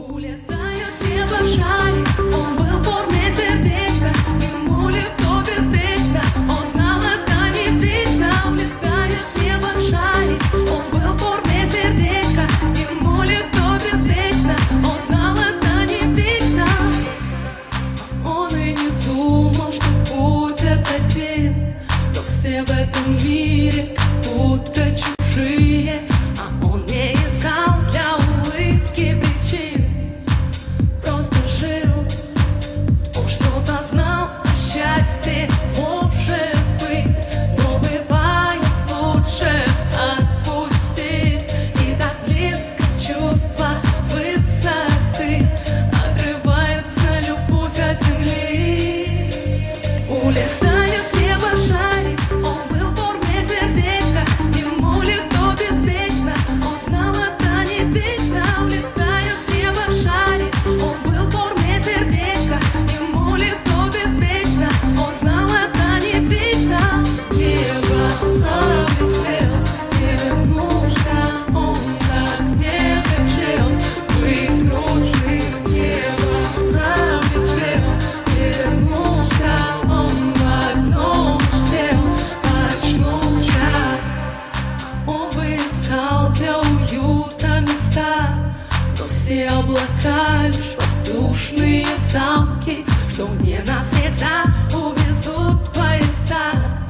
Улетает небо-шарик, он был в форме сердечка, ему легко, беспечно, он знал, это не вечно. Улетает небо-шарик, он был в форме сердечка, ему легко, беспечно, он знал, это не вечно. Он и не думал, что будет один, но все в этом мире как будто чужие, а он не искал для улыбки причин. Просто жил, он что-то знал о счастье, может быть, но бывает лучше отпустить. И так близко чувство высоты, отрывается любовь от земли. Улетает небо-шарик, он был в форме сердечка, ему легко, беспечно, он знал, это не вечно. Улетает небо-шарик, он был в форме сердечка, ему легко, беспечно, он знал, это не вечно. Небо облетел, не вернулся, он так не хотел быть грустным. Небо облетел, не вернулся, он в одном успел очнулся. Он бы искал для уюта места, но все облака лишь воздушные замки, что не навсегда увезут поезда.